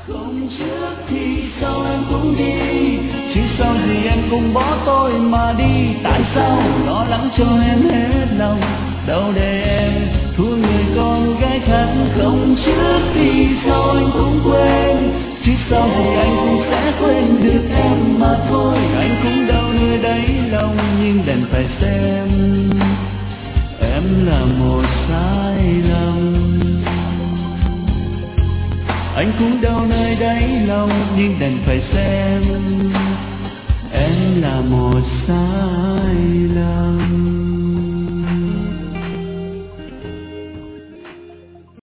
Không trước thì sao em cũng đi, chứ sao gì em cũng bỏ tôi mà đi. Tại sao lo lắng cho em hết lòng, đâu để em thua người con gái khác. Không trước thì sao anh cũng quên, chứ sao gì anh cũng sẽ quên được em mà thôi. Anh cũng đau nơi đáy lòng nhưng đành phải xem em là một sai lầm. Anh cũng đau nơi đáy lòng nhưng đành phải xem em là một sai lầm.